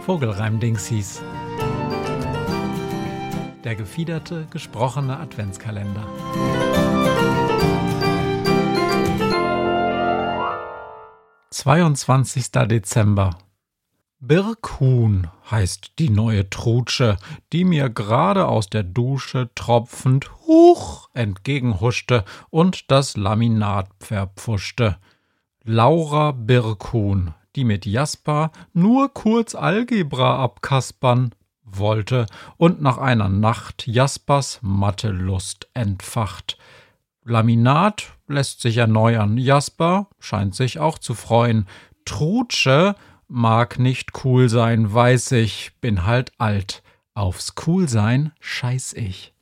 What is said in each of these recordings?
Vogelreim-Dingsies. Der gefiederte, gesprochene Adventskalender. »22. Dezember. Birkhuhn heißt die neue Trutsche, die mir gerade aus der Dusche tropfend huch entgegenhuschte und das Laminat verpfuschte. Laura Birkhuhn, die mit Jasper nur kurz Algebra abkaspern wollte und nach einer Nacht Jaspers Mathelust entfacht. Laminat lässt sich erneuern, Jasper scheint sich auch zu freuen. Trutsche mag nicht cool sein, weiß ich, bin halt alt. Aufs Coolsein scheiß ich.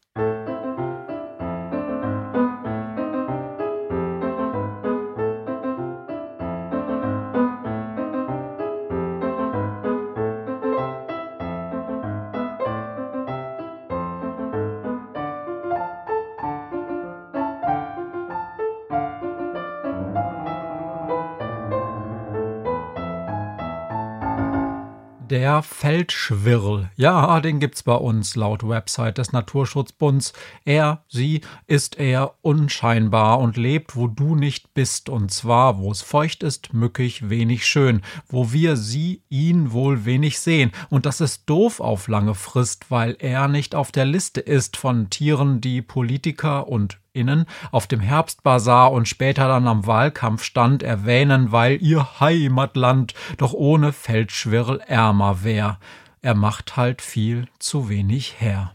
Der Feldschwirl, ja, den gibt's bei uns laut Website des Naturschutzbunds. Sie ist eher unscheinbar und lebt, wo du nicht bist. Und zwar, wo es feucht ist, mückig, wenig schön. Wo wir ihn wohl wenig sehen. Und das ist doof auf lange Frist, weil er nicht auf der Liste ist von Tieren, die Politiker und auf dem Herbstbasar und später dann am Wahlkampfstand erwähnen, weil ihr Heimatland doch ohne Feldschwirl ärmer wär. Er macht halt viel zu wenig her.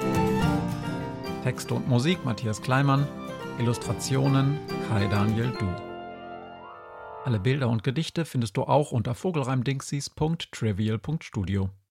Text und Musik Matthias Kleimann, Illustrationen Kai Daniel Du. Alle Bilder und Gedichte findest du auch unter vogelreimdingsies.trivial.studio.